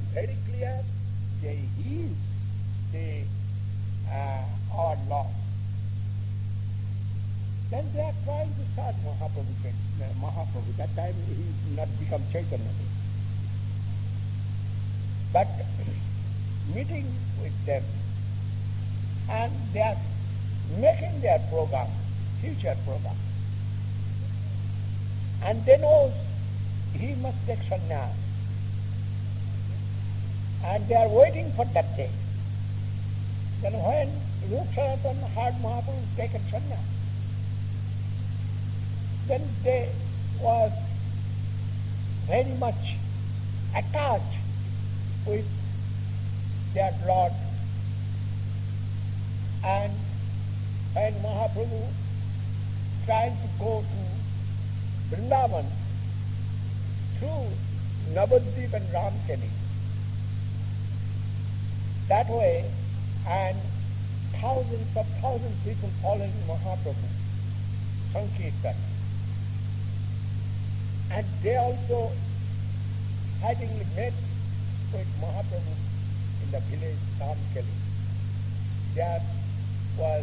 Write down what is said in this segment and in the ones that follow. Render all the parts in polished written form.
very clear that he is the our Lord. Then they are trying to start Mahaprabhu. That time he did not become Chaitanya. But meeting with them, and they are making their program, future program. And they know he must take sannyas. And they are waiting for that day. Then when Rup Sanatan heard Mahaprabhu taken sannyas, then they was very much attached with their Lord. And when Mahaprabhu tried to go to Vrindavan through Navadvip and Ramkeli, that way, and thousands of people following Mahaprabhu, Sankirtan. And they also having met with Mahaprabhu in the village Ramkeli. That was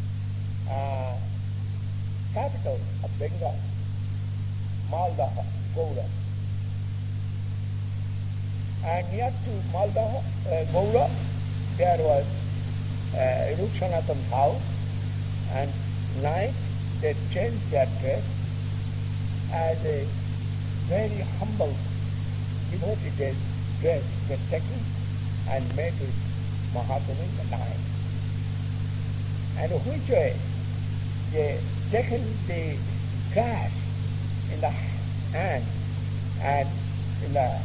capital of Bengal, Malda, Gaura. And near to Malda, Gaura, there was Rup Sanatana's house, and night they changed their dress as a very humble devotee dress were taken and met with Mahaprabhu in the night. And which way they taken the grass in the hand and in the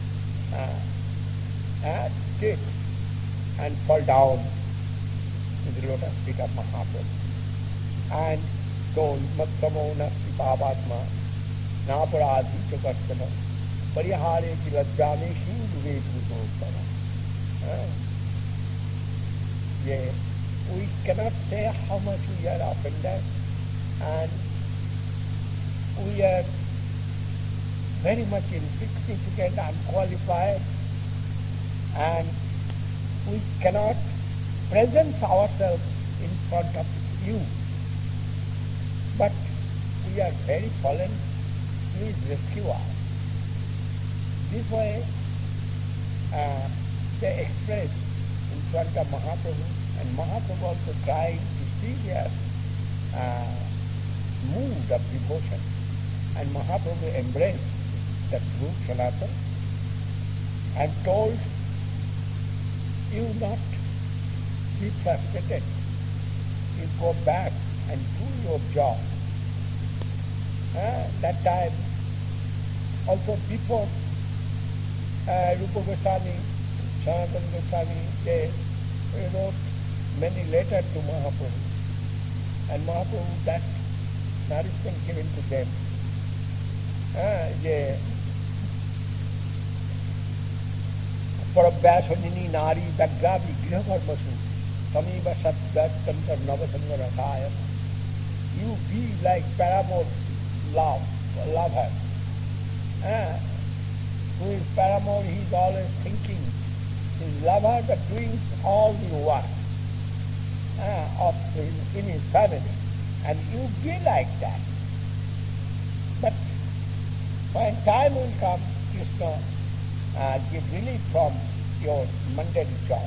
stick and fall down to the lotus feet of Mahaprabhu and told Mattamo Nasti Pavatma Naparadi Chakartana Parihare Kilajjane Hindu Vedutotana. Yeah. We cannot say how much we are offended, and we are very much insignificant, unqualified, and we cannot present ourselves in front of you. But we are very fallen. Please rescue us. This way they express in front of Mahaprabhu, and Mahaprabhu also trying to see their mood of devotion. And Mahaprabhu embraced that Rup Sanatana and told, you not be frustrated. You go back and do your job. That time, also before Rupa Goswami, Sanatana Goswami, they wrote many letters to Mahaprabhu, and Mahaprabhu that nourishment given to them. Parabhyasanini nari dagravi grihakarmasu samiva satyatantar navasanga rasaya. You be like paramour lover. Who is paramour, he is always thinking. His lover but doing all the work in his family. And you be like that. But when time will come, Krishna give relief from your mundane job.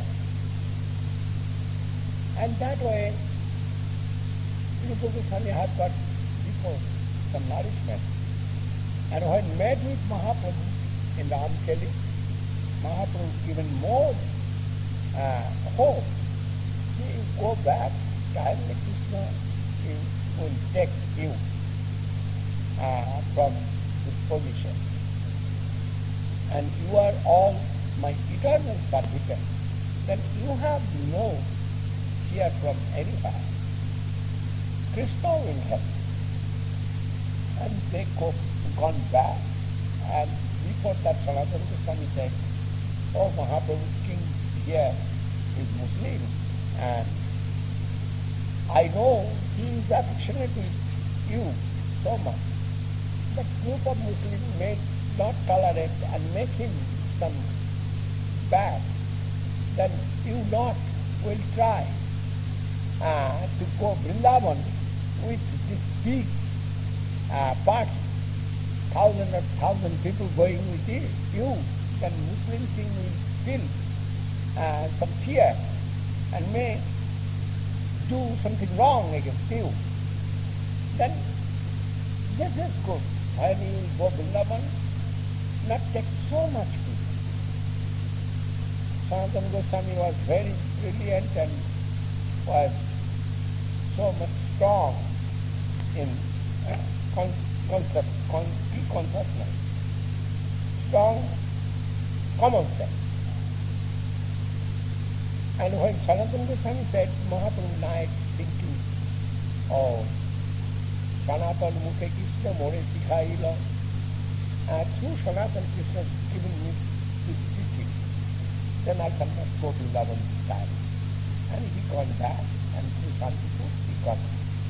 And that way, Rupa Goswami had got before some nourishment. And when met with Mahaprabhu in Ramkeli, Mahaprabhu given more hope. You go back, timely Krishna will take you from this position. And you are all my eternal servitors. Then you have no fear from anybody. Krishna will help. And they gone back. And before that, Sanatana Goswami said, oh, Mahaprabhu king here is Muslim, and I know he is affectionate with you so much, but group of Muslims may not tolerate and make him some bad, then you not will try to go Vrindavan with this big party, thousand people going with you, then Muslim king will feel some fear and may do something wrong against you. Then this is good. When you go Vrindavan, not take so much people. Sanatana Goswami was very brilliant and was so much strong in consciousness, strong common sense. And when Sanatana Goswami said, Mahaprabhu night thinking, oh, Sanatana Mukhe Krishna More Sikhaila, through Sanatana Krishna giving me this teaching, then I cannot go to Vrindavan this time. And he gone back, and through Shantipur he got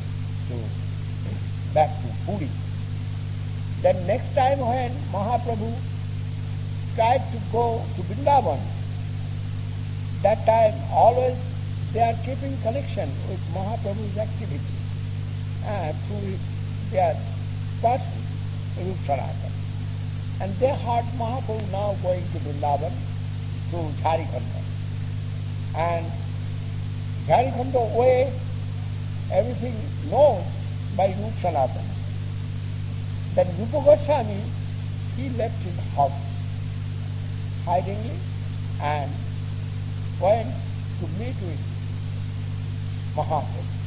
back to Puri. Then next time when Mahaprabhu tried to go to Vrindavan, that time always they are keeping connection with Mahaprabhu's activity through their person, Rup Sanatana. And they heard Mahaprabhu now going to Vrindavan through Jharikhanda. And Jharikhanda way, everything known by Rup Sanatana. Then Rupa Goswami, he left his house hidingly and went to meet with Mahaprabhu.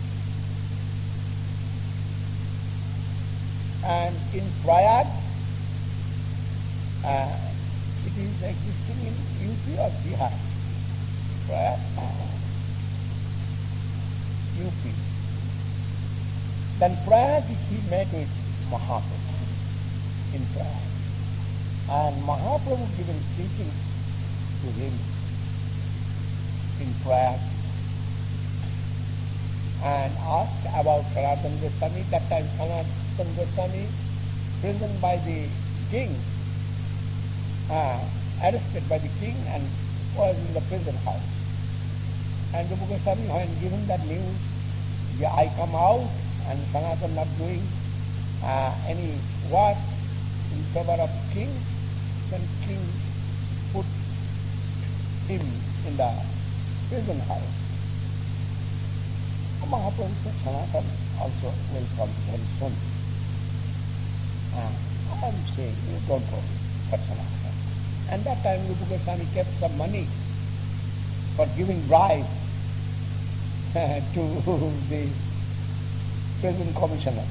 And in Prayag, it is existing in UP or Bihar. Prayag, UP. Then Prayag he met with Mahaprabhu in Prayag. And Mahaprabhu given teaching to him in Prayag and asked about Sanatana Goswami. That time Sanatana Goswami, prisoned by the king, arrested by the king and was in the prison house. And Rupa Goswami, when given that news, I come out and Sanatana not doing any work in favor of king, then king put him in the prison house. Mahaprabhu said, Sanatana also will come very soon. I am saying, you don't worry for Sanatana. And that time Rupa Goswami kept some money for giving bribe to the prison commissioner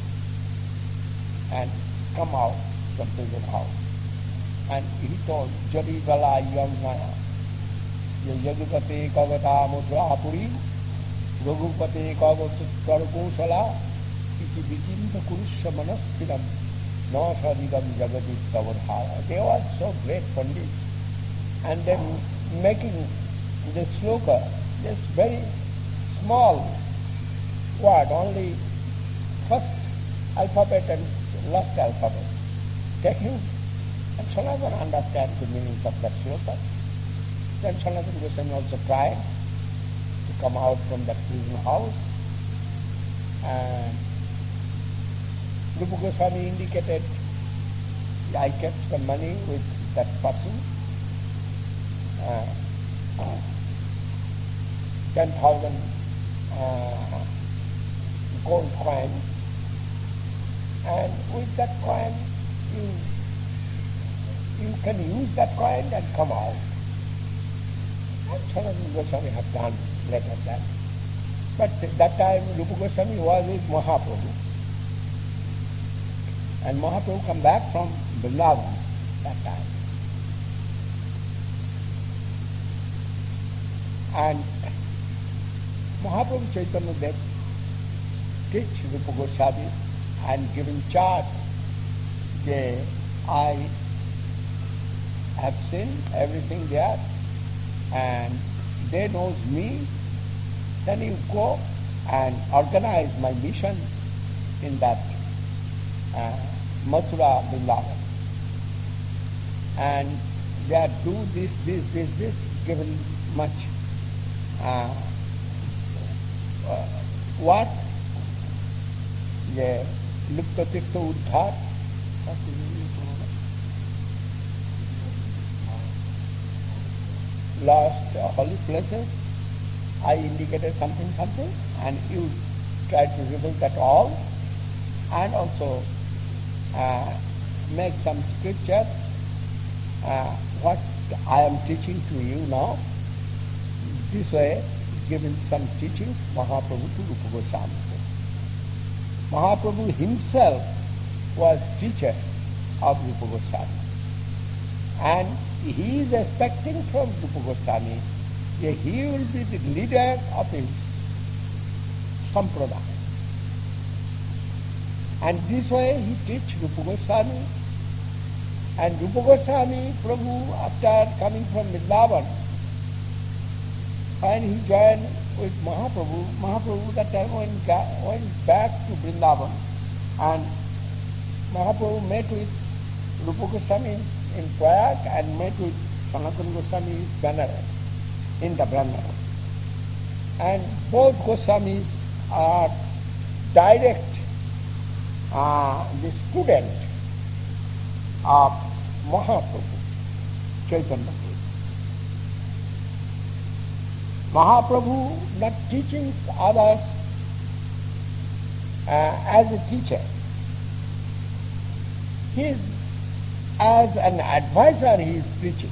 and come out from prison house. And he told, Jadi Bala Yamnaya, Yadupate Kavata Mudrapuri, Ragupate Kavata Karkusala, Iti Vijinta Kurusha Manastiram, Nasadidam Jagati Kavadhara. They were so great pandits. And then making the sloka, this very small word, only first alphabet and last alphabet, taking, and Sanatana understands the meaning of that sloka. Then Sanatana Goswami also tried to come out from that prison house, and Rupa Goswami indicated, I kept some money with that person, 10,000 gold coin, and with that coin you can use that coin and come out. And Sanatana Goswami have done later that. But that time Rupa Goswami was with Mahaprabhu. And Mahaprabhu come back from Vrindavan that time. And Mahaprabhu Chaitanya Dev teach Rupa Goswami and giving charge that I have seen everything there and they knows me, then you go and organize my mission in that Mathura Vrindavan. And they do this, given much what? The Lipta Tirtha Uddhar, lost holy places. I indicated something, and you try to reveal that all, and also make some scripture. What I am teaching to you now, this way, giving some teaching, Mahaprabhu to Rupa Goswami. Mahaprabhu himself was teacher of Rupa Goswami, and he is expecting from Rupa Goswami that he will be the leader of his sampradaya. And this way he teach Rupa Goswami, and Rupa Goswami, Prabhu, after coming from Vrindavan, when he joined with Mahaprabhu, Mahaprabhu that time went back to Vrindavan, and Mahaprabhu met with Rupa Goswami in Prayag and met with Sanatana Goswami in the Brahmana. And both Goswamis are direct the student of Mahaprabhu, Chaitanya Prabhu. Mahaprabhu not teaching others as a teacher. He is, as an advisor, he is preaching.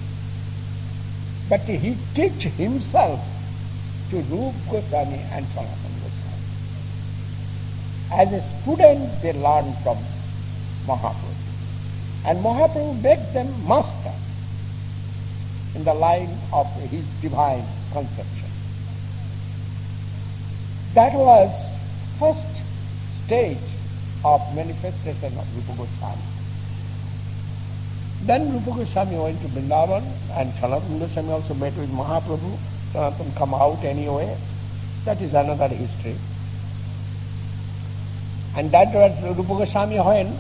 But he teach himself to Rupa Goswami and Sanatana Goswami. As a student, they learn from Mahaprabhu. And Mahaprabhu makes them master in the line of his divine conception. That was first stage of manifestation of Rupa Goswami. Then Rupa Goswami went to Vrindavan, and Sanatana Goswami also met with Mahaprabhu. Sanatana come out anyway. That is another history. And that was Rupa Goswami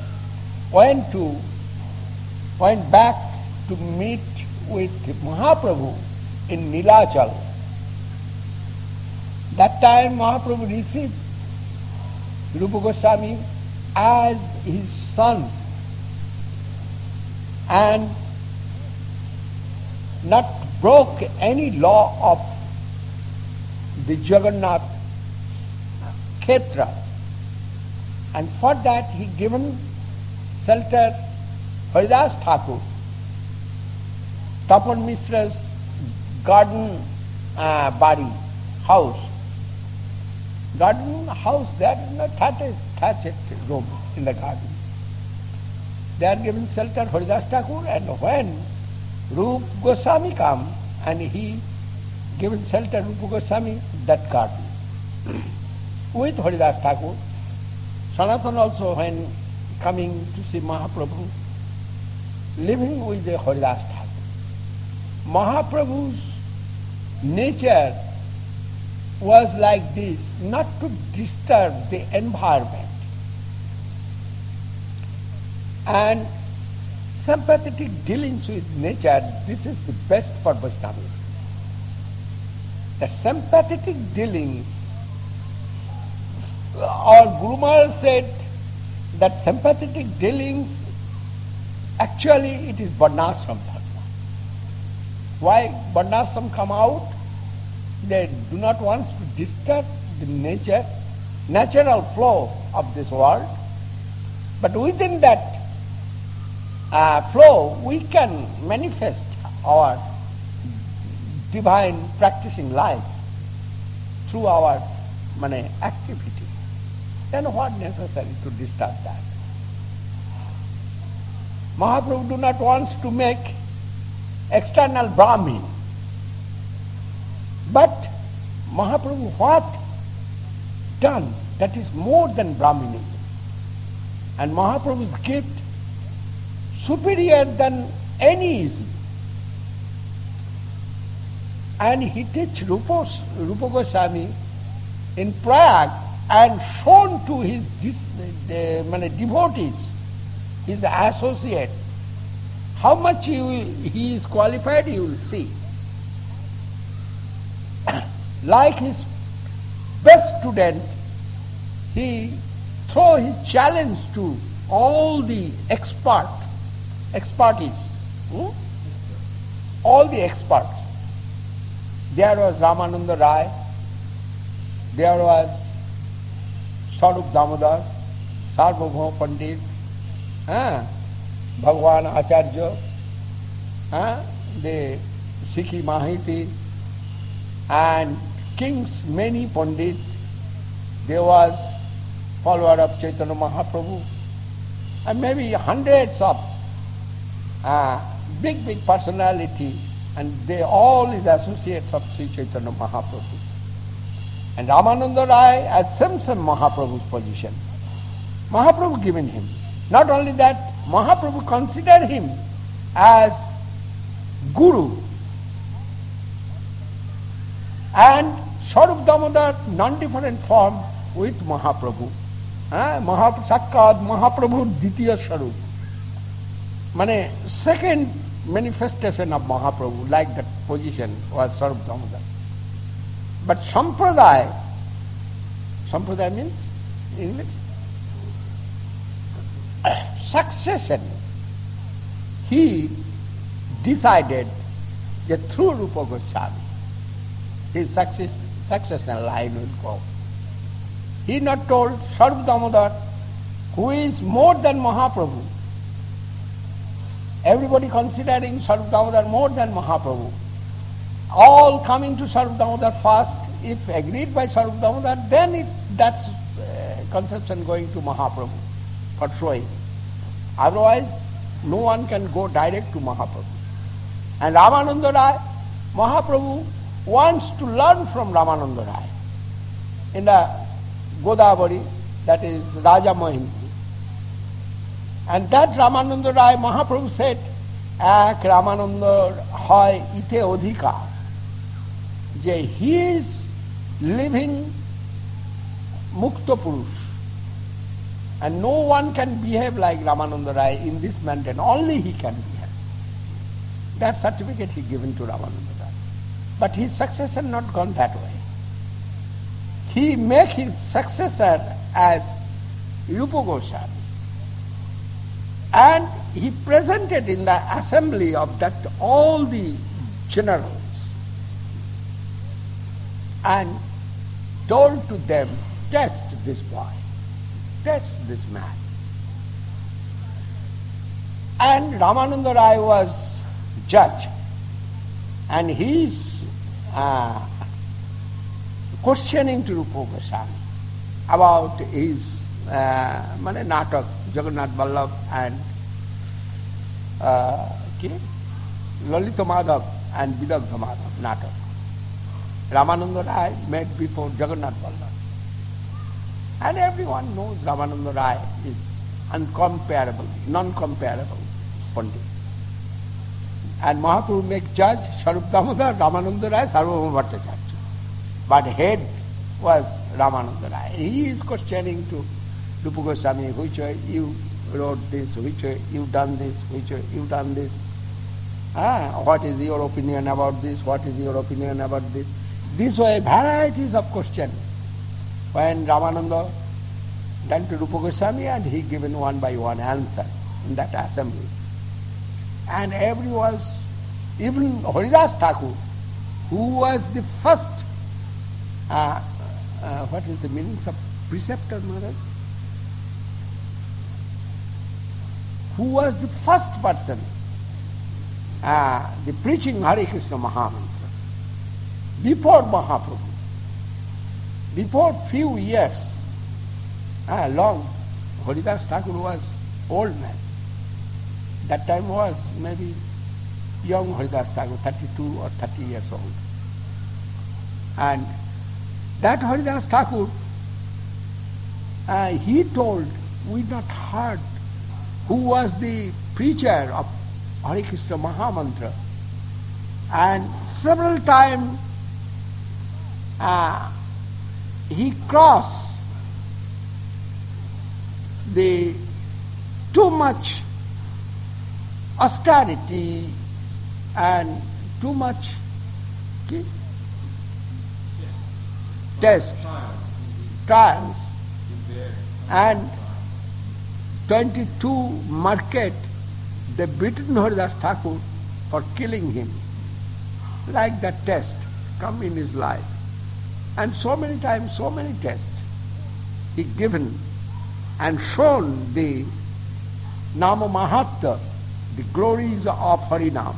went back to meet with Mahaprabhu in Nilachal. That time Mahaprabhu received Rupa Goswami as his son, and not broke any law of the Jagannath Kshetra. And for that he given shelter Haridas Thakur, Tapan Mishra's garden body house. Garden house, there is no thatched room in the garden. They are given shelter Haridas Thakur, and when Rupa Goswami come and he given shelter Rupa Goswami, that garden with Haridas Thakur. Sanatana also, when coming to see Mahaprabhu, living with the Haridas Thakur. Mahaprabhu's nature was like this, not to disturb the environment. And sympathetic dealings with nature, this is the best for Vaishnava. The sympathetic dealing, or Guru Maharaj said that sympathetic dealings, actually it is Varnashram Dharma. Why Varnashram come out? They do not want to disturb the natural flow of this world. But within that flow, we can manifest our divine practicing life through our activity. Then what necessary to disturb that? Mahaprabhu do not want to make external Brahmin. But Mahaprabhu what done that is more than Brahminism. And Mahaprabhu's gift superior than any ism. And he teach Rupa Goswami in Prayag and shown to his devotees, his associates, how much he is qualified, you will see. Like his best student, he throw his challenge to all the expertise, all the experts. There was Ramananda Rai, there was Sarup Damodar, Sarvabhauma Pandit, Bhagwan Acharya, the Sikhi Mahiti, and kings, many Pandits. There was follower of Chaitanya Mahaprabhu, and maybe hundreds of big personality, and they all is associates of Sri Chaitanya Mahaprabhu. And Ramananda Rai as Samson Mahaprabhu's position. Mahaprabhu given him. Not only that, Mahaprabhu considered him as Guru. And Sarup Damodar, non-different form with Mahaprabhu. Sakkad Mahaprabhu Ditiya Sarup. Mane second manifestation of Mahaprabhu, like that position was Sarup Damodar. But Sampradaya means English? Succession. He decided that through Rupa Goswami, his succession line will go. He not told Sarup Damodar, who is more than Mahaprabhu. Everybody considering Sarup Damodar more than Mahaprabhu. All coming to Sarup Damodar first. If agreed by Sarup Damodar, then that's conception going to Mahaprabhu for showing. Otherwise, no one can go direct to Mahaprabhu. And Ramananda Rai, Mahaprabhu wants to learn from Ramananda Rai in the Godavari, that is Raja Mohinji. And that Ramananda Rai, Mahaprabhu said, Ek Ramananda hoy ite odhika. He is living Mukta Purush. And no one can behave like Ramananda Rai in this mountain. Only he can behave. That certificate he given to Ramananda Rai. But his successor not gone that way. He make his successor as Rupa Goswami. And he presented in the assembly of that all the generals and told to them, test this boy, test this man. And Ramananda Rai was judge, and he is questioning to Rupa Goswami about his natak, Jagannath Vallabh and Lalita Madhav and Vidagdha Madhav natak. Ramananda Rai met before Jagannath Vallabh. And everyone knows Ramananda Rai is uncomparable, non-comparable Pandit. And Mahaprabhu make judge, Sarup Damodar, Ramananda Rai, Sarvabhauma Bhattacharya. But head was Ramananda Rai. He is questioning to Rupa Goswami, which way you wrote this, which way you done this, which way you done this. What is your opinion about this, what is your opinion about this? This way, varieties of questions. When Ramananda went to Rupa Goswami and he given one by one answer in that assembly. And everyone, even Haridas Thakur, who was the first, what is the meaning of preceptor, Maharaj? Who was the first person, the preaching Hare Krishna Mahamantra, before Mahaprabhu, before few years, long, Haridas Thakur was old man. That time was maybe young Haridas Thakur, 32 or 30 years old. And that Haridas Thakur, he told, we not heard who was the preacher of Hare Krishna Mahamantra. And several times he crossed the too much austerity and too much test, trials, and 22 market they beaten Haridas Thakur for killing him. Like that test come in his life. And so many times, so many tests he given and shown the Nama Mahatma, the glories of Harinam.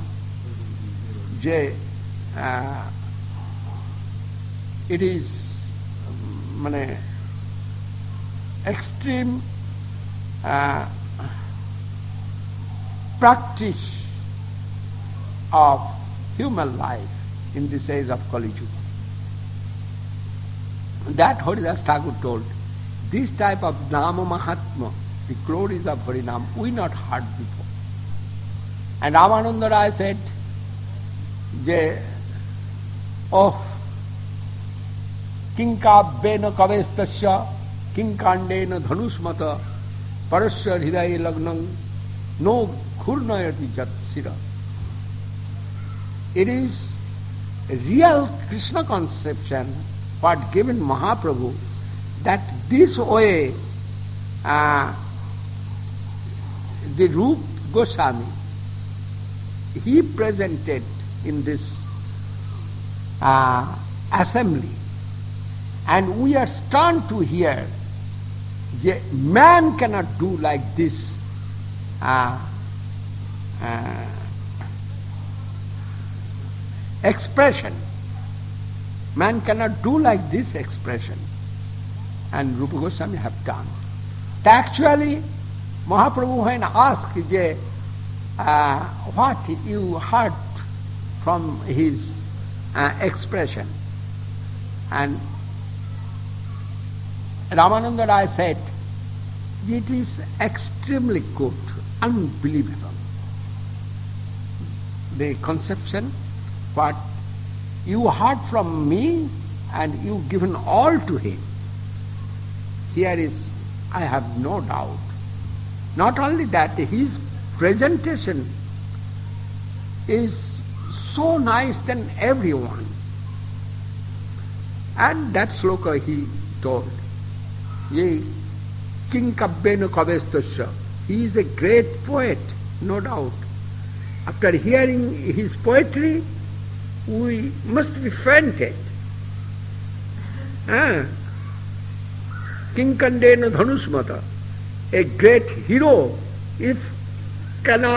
It is extreme practice of human life in this age of Kali Yuga. That Haridas Thakur told, this type of Nama Mahatma, the glories of Harinam, we not heard before. And Ramananda Rai said, Kinkabbena kavestasya, kinkandena dhanusmata, parasya hridaya lagnam, no ghurnayati jatsira. It is a real Krishna conception, what given Mahaprabhu, that this way the Rupa Goswami, he presented in this assembly, and we are stunned to hear man cannot do like this expression. Man cannot do like this expression. And Rupa Goswami have done. Actually, Mahaprabhu when asked what you heard from his expression, and Ramananda Rai said, it is extremely good, unbelievable. The conception, what you heard from me and you given all to him. Here is, I have no doubt. Not only that, his presentation is so nice than everyone. And that sloka he told, Ye Kinkabbena Kavestasya. He is a great poet, no doubt. After hearing his poetry, we must be fainted. Kinkandena Dhanusmata, a great hero, if cannot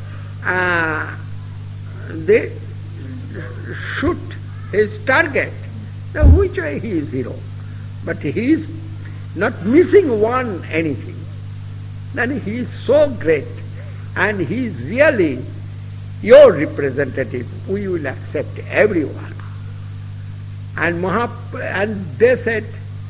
they shoot his target, then which way he is hero? But he is not missing one anything. Then he is so great, and he is really your representative. We will accept everyone. And they said,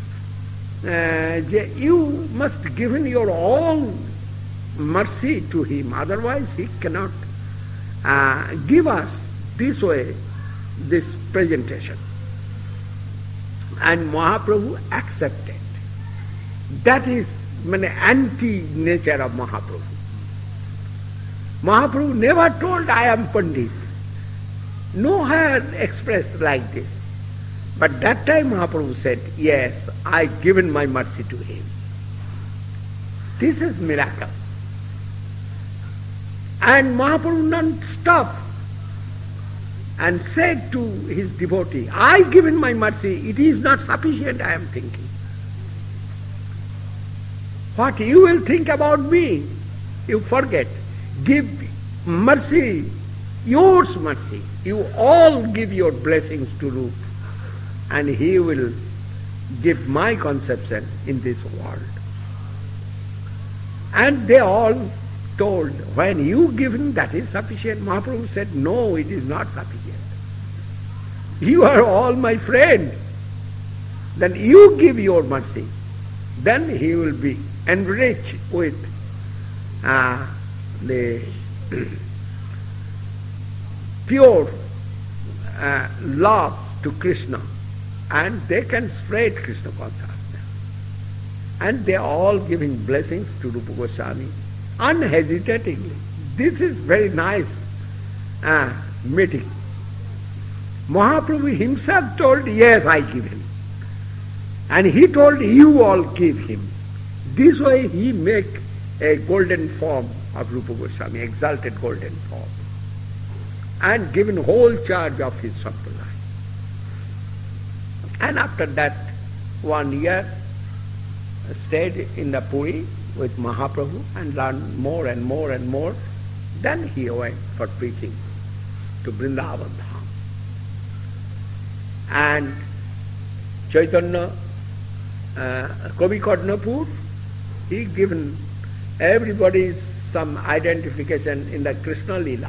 you must give in your own mercy to him, otherwise he cannot give us this way, this presentation. And Mahaprabhu accepted. That is anti-nature of Mahaprabhu. Mahaprabhu never told, I am Pandit. Nowhere expressed like this. But that time Mahaprabhu said, yes, I given my mercy to him. This is miracle. And Mahaprabhu non-stop and said to his devotee, I given my mercy, it is not sufficient, I am thinking. What you will think about me, you forget. Give mercy, yours mercy. You all give your blessings to Rupa, and he will give my conception in this world. And they all told, when you given, that is sufficient. Mahaprabhu said, no, it is not sufficient. You are all my friend. Then you give your mercy. Then he will be enriched with the pure love to Krishna, and they can spread Krishna consciousness. And they are all giving blessings to Rupa Goswami unhesitatingly. This is very nice meeting. Mahaprabhu himself told, yes, I give him. And he told, you all give him. This way he make a golden form of Rupa Goswami, exalted golden form, and given whole charge of his sampradaya. And after that, 1 year, stayed in the Puri with Mahaprabhu and learned more and more and more. Then he went for preaching to Vrindavan Dham. And Chaitanya, Kavi Karnapur, he given everybody some identification in the Krishna Lila.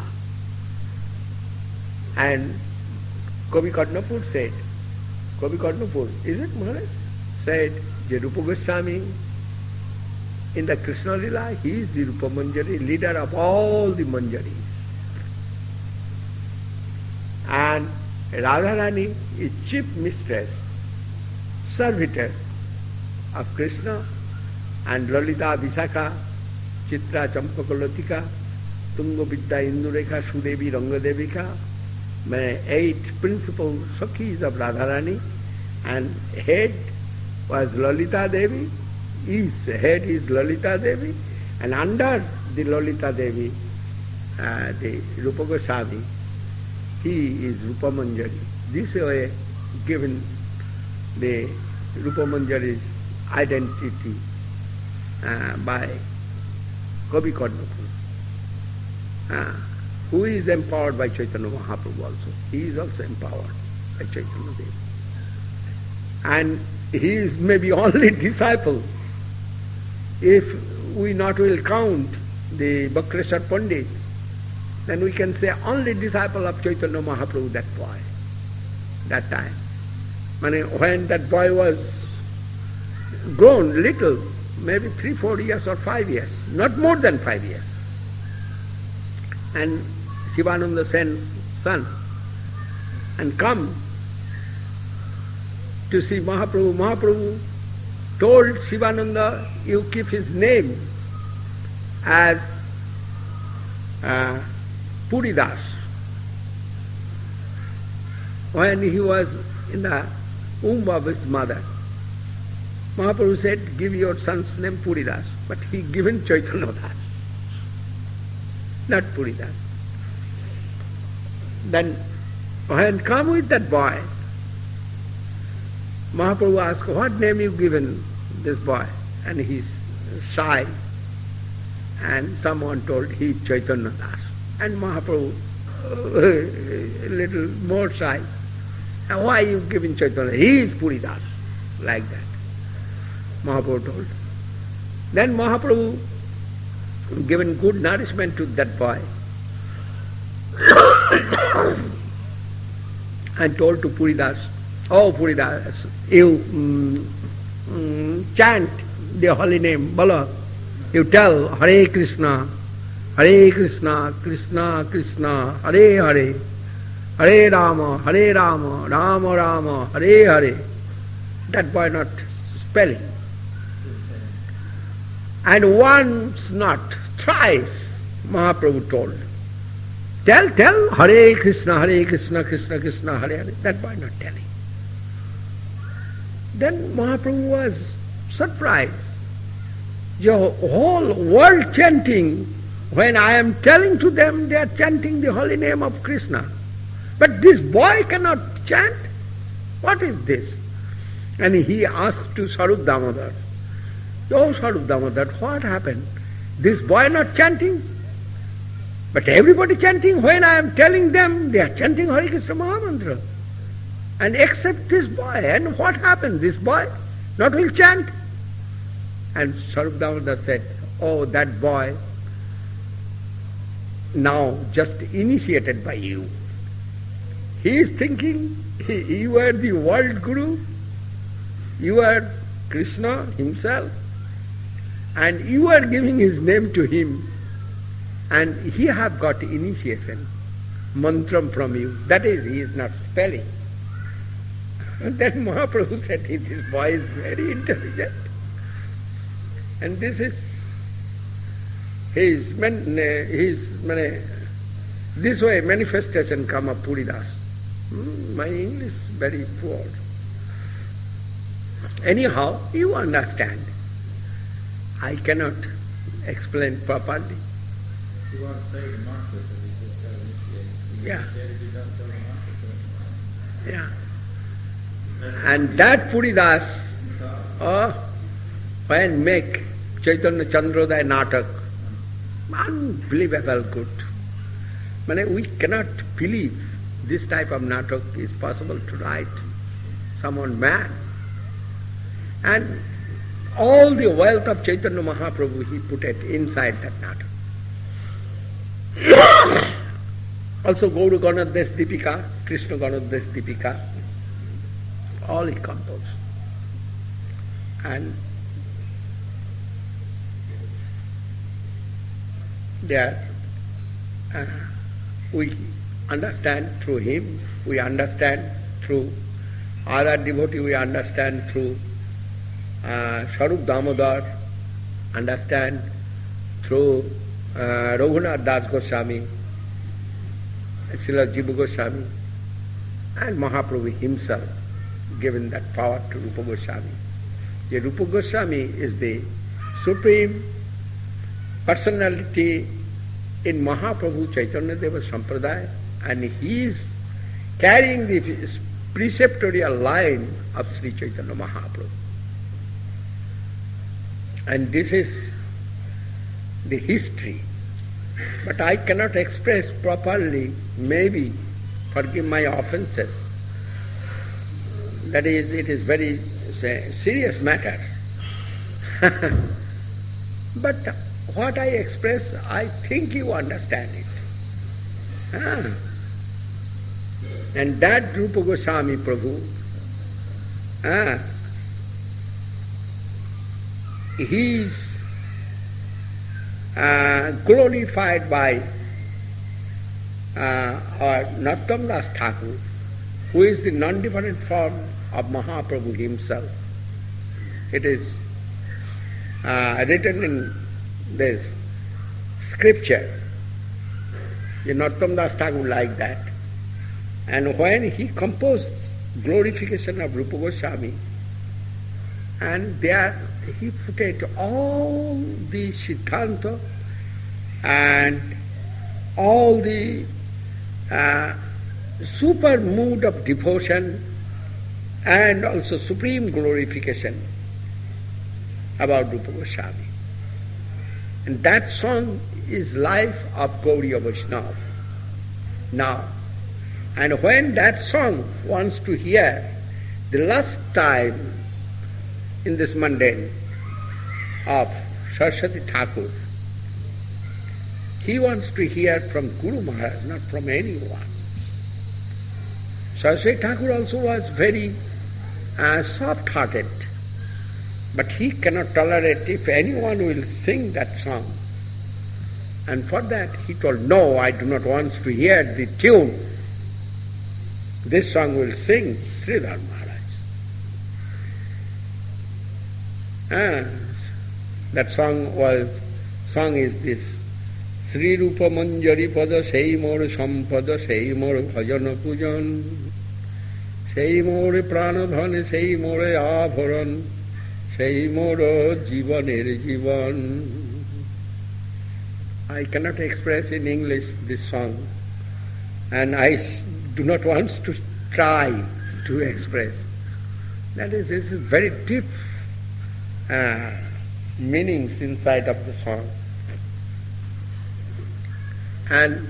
And Kavi Karnapur said, Kavi Karnapur, is it Maharaj? Said, Je Rupa Goswami, in the Krishna Lila, he is the Rupa Manjari, leader of all the Manjaris. And Radharani is chief mistress, servitor of Krishna, and Lalita, Visakha, Chitra, Champakalatika, Tunga Vidya, Indureka, Sudevi, Rangadevika, 8 principal Sakhis of Radharani, and head was Lalita Devi, his head is Lalita Devi, and under the Lalita Devi, the Rupa Goswami, he is Rupa Manjari. This way given the Rupa Manjari's identity by Kavi Karnapur, who is empowered by Chaitanya Mahaprabhu also. He is also empowered by Chaitanya Devi. And he is maybe only disciple. If we not will count the Bakreshwar Pandit, then we can say only disciple of Chaitanya Mahaprabhu, that boy, that time. When that boy was grown little, maybe 3-4 years or 5 years, not more than 5 years. And Shivananda Sen's son, and come to see Mahaprabhu. Mahaprabhu told Shivananda, you keep his name as Puridas. When he was in the womb of his mother, Mahaprabhu said, give your son's name Puridas, but he given Chaitanya Das, not Puridas. Then when come with that boy, Mahaprabhu asked, what name you given this boy? And he's shy. And someone told, he is Chaitanya Das. And Mahaprabhu, a little more shy. And why you giving Chaitanya? He is Puridas. Like that. Mahaprabhu told. Then Mahaprabhu given good nourishment to that boy and told to Puridas, oh Puridas, you chant the holy name, Bala. You tell Hare Krishna, Krishna Krishna, Hare Hare, Hare Rama, Rama Rama, Hare Hare. That boy not spelling. And once not, thrice, Mahaprabhu told. Tell, Hare Krishna, Krishna Krishna, Hare Hare. That boy not telling. Then Mahaprabhu was surprised. Your whole world chanting, when I am telling to them, they are chanting the holy name of Krishna. But this boy cannot chant. What is this? And he asked to Sarup Damodar, oh Sarup Damodar, what happened? This boy not chanting? But everybody chanting. When I am telling them, they are chanting Hare Krishna Mahamantra. And except this boy. And what happened? This boy not will chant. And Sarup Damodar said, oh, that boy now just initiated by you. He is thinking you are the world guru, you are Krishna himself, and you are giving his name to him, and he have got initiation, mantram from you. That is, he is not spelling. And then Mahaprabhu said, this boy is very intelligent. And this is this way manifestation come of Puridas. My English very poor. Anyhow, you understand. I cannot explain properly. You want to say the mantra that he just got initiated. Yeah. He doesn't tell the mantra to him. Yeah. And that Puridas, when make Chaitanya Chandrodaya Natak, unbelievable good. We cannot believe this type of natak is possible to write. Someone mad. And all the wealth of Chaitanya Mahaprabhu he put it inside that natak. Also Gaura Ganadhesh Deepika, Krishna Ganadhesh Deepika, all he composed. And there we understand through him, we understand through other devotee, we understand through Sarup Damodar, understand through Raghunath Das Goswami, Srila Jiva Goswami, and Mahaprabhu himself given that power to Rupa Goswami. The Rupa Goswami is the supreme personality in Mahaprabhu Chaitanya Deva Sampradaya, and he is carrying the preceptorial line of Sri Chaitanya Mahaprabhu. And this is the history. But I cannot express properly, maybe, forgive my offenses. That is, it is very serious matter. But what I express, I think you understand it. And that Rupa Goswami Prabhu, he is glorified by our Narottam Das Thakur, who is the non-different form of Mahaprabhu himself. It is written in this scripture. The Narottam Das Thakur like that. And when he composed glorification of Rupa Goswami, and there he put it all the Siddhanta and all the super mood of devotion and also supreme glorification about Rupa Goswami. And that song is life of Gauriya Vaishnava. Now, and when that song wants to hear the last time in this mundane of Saraswati Thakur, he wants to hear from Guru Maharaj, not from anyone. Saraswati Thakur also was very soft-hearted, but he cannot tolerate if anyone will sing that song. And for that he told, no, I do not want to hear the tune. This song will sing Sridhar Maharaj. That song is this: Sri Rupa Manjari Pada Sei Mor Sampada Sei Mor Bhajana Pujan Sei Mor Pranadhane Sei Mor Abharan Sei Mor Jivaner Jivan. I cannot express in English this song, and I do not want to try to express. That is, this is very deep meanings inside of the song. And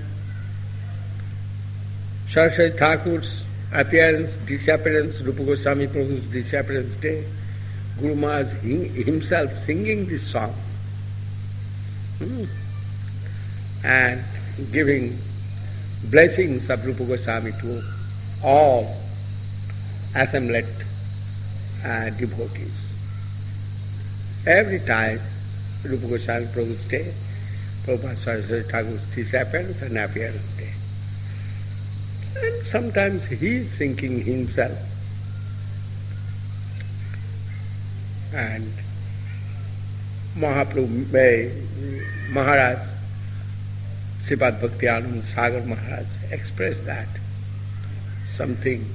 Saraswati Thakur's appearance, disappearance, Rupa Goswami Prabhu's disappearance day, Guru Maharaj himself singing this song and giving blessings of Rupa Goswami to all assembled devotees. Every time Rupa Goswami Prabhu's day, Prabhupada Saraswati Thakur's disappearance and appearance day. And sometimes he is singing himself. And Mahaprabhu, Maharaj, Srimad Bhaktiyanand Sagar Maharaj expressed that. Something,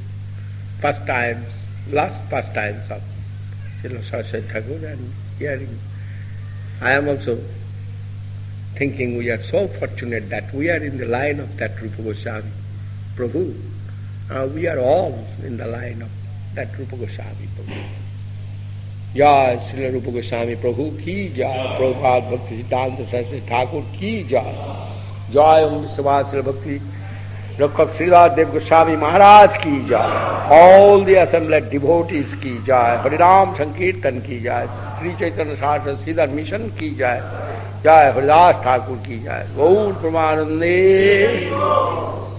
last pastimes of Srila Saraswati Thakur, and hearing. I am also thinking we are so fortunate that we are in the line of that Rupa Goswami Prabhu. We are all in the line of that Rupa Goswami Prabhu. Jai Srila Rupa Goswami Prabhu ki jai, Prabhupada Bhakti Siddhanta Saraswati Thakur ki jai. Jai Om Vishwavad Srila Bhakti Rakhat Sridhar Dev Goswami Maharaj ki jai. All the assembled devotees ki jai. Harinam Sankirtan ki jai. Sri Chaitanya Saraswati Siddhar Mission ki jai. Jai Haridas Thakur ki jai. Gaur Pramanande.